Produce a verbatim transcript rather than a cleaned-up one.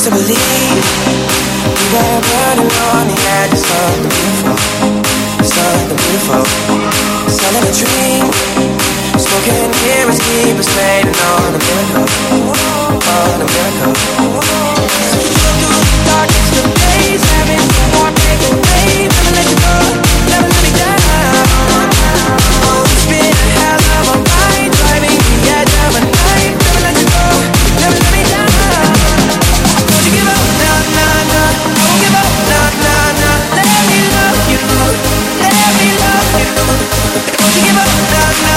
to believe we were burning on the edge of something beautiful, something beautiful. Selling a dream, smoking here is deep, it's waiting on a miracle, on a miracle. So you look through the darkness, the days having no more breaking away. Never let you go, never let me down. Oh, it's been a hell of a ride, driving the edge of a night. Never let you go, never let me down. Don't you give up, nah, nah, nah. I won't give up, nah, nah, nah. Let me love you, let me love you. Don't you give up, nah, nah.